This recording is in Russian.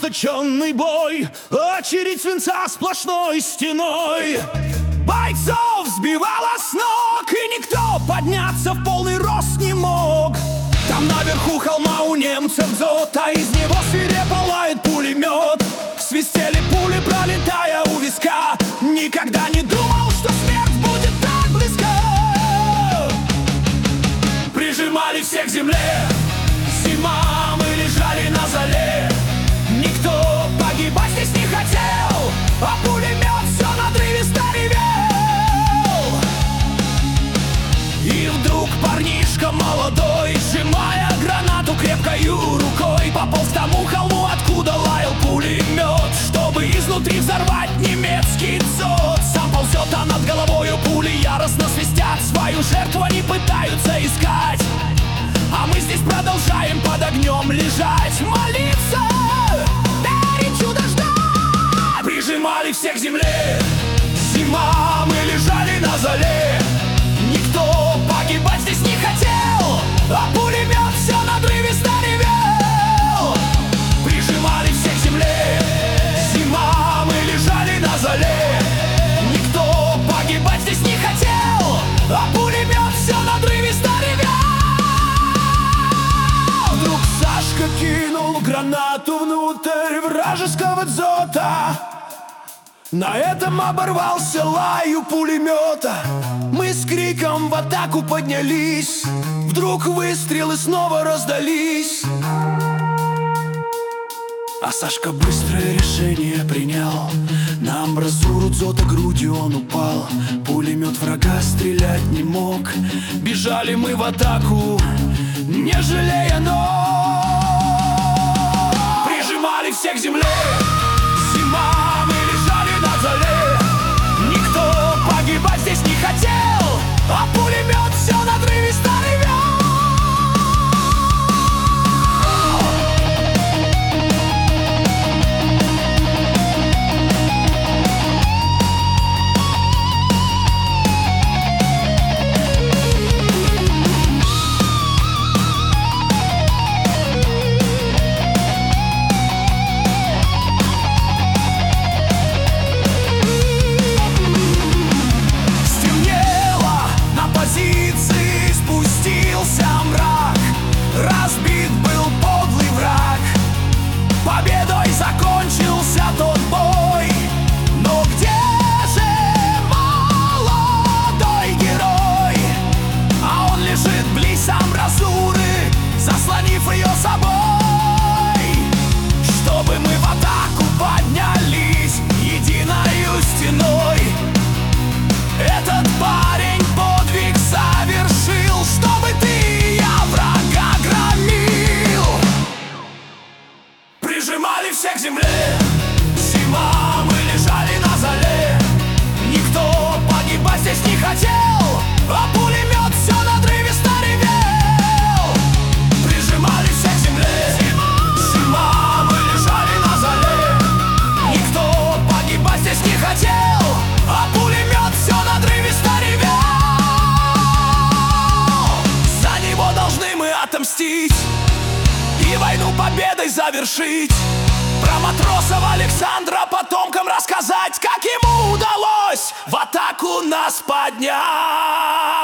ожесточенный бой, очередь свинца сплошной стеной. Бойцов сбивало с ног, и никто подняться в полный рост не мог. Там наверху холма у немцев дзота, из него свирепо лает пулемет. Свистели пули, пролетая у виска. Никогда не думал, что смерть будет так близка. Прижимали всех к земле, зима, мы лежали на зале. Никто погибать здесь не хотел, а пулемет все надрывисто ревел. И вдруг парнишка молодой, сжимая гранату крепкою рукой, пополз к тому холму, откуда лаял пулемет, чтобы изнутри взорвать немецкий дзот. Сам ползет, а над головою пули яростно свистят. Свою жертву они пытаются искать, а мы здесь продолжаем под огнем лежать, молиться, верить, чудо ждать. Прижимали всех к земле, зима, мы лежали на зале. Никто погибать здесь не хотел, а пулемет все надрывисто ревел. Прижимали всех к земле, зима, мы лежали на зале. Никто погибать здесь не хотел, а пулемет все надрывисто ревел. Вдруг Сашка кинул гранату внутрь вражеского дзота. На этом оборвался лай у пулемета. Мы с криком в атаку поднялись. Вдруг выстрелы снова раздались. А Сашка быстрое решение принял. На амбразуру дзота грудью он упал. Пулемет врага стрелять не мог. Бежали мы в атаку, не жалея ног. Прижимали всех к земле, зима, мы лежали на зале. Никто погибать здесь не хотел, а пулемет все надрывисто ревел. Разбит был подлый враг, победой закончился тот бой. Но где же молодой герой? А он лежит близ амбразуры, заслонив ее собой. Чтобы мы в атаку поднялись единою стеной, этот парень подвиг совершил, чтобы ты и я врага громил. Прижимали всех к земле, зима, мы лежали на зале. Никто погибать здесь не хотел, а пулемет все надрывисто ревел. Прижимали всех к земле, зима, мы лежали на зале. Никто погибать здесь не хотел, а пулемет все надрывисто ревел. За него должны мы отомстить и войну победой завершить. Про матросов Александра потомкам рассказать, как ему удалось в атаку нас поднять.